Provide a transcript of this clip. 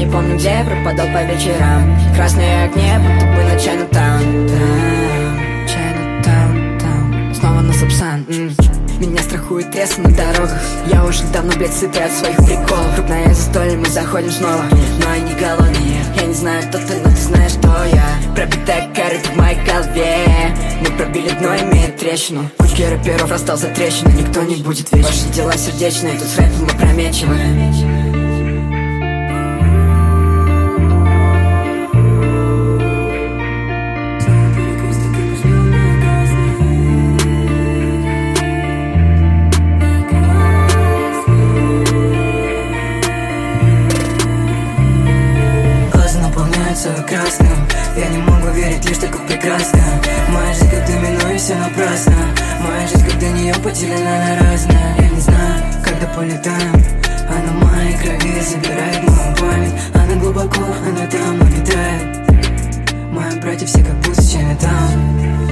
не помню, где я пропадал по вечерам. Красные огни, будто бы на Чайнатаун. Чайнатаун, снова на Сапсан. Меня страхует треск на дорогах. Я уже давно, блядь, сытый от своих приколов. Крупное застолье, мы заходим снова, но они голодные. Я не знаю, кто ты, но ты знаешь, что я. Пробитая корыто в моей голове. Мы пробили дно, имея трещину. Путь рэперов расстался трещиной. Никто не будет вечен. Ваши дела сердечные, тут с рэпом опрометчивы. Красным. Я не могу верить лишь только в прекрасное. Моя жизнь как домино и все напрасно. Моя жизнь как до нее поделена на разное. Я не знаю, когда полетаем. Она в моей крови забирает мою память. Она глубоко, она там обитает. Мои братья все как будто Чайнатаун.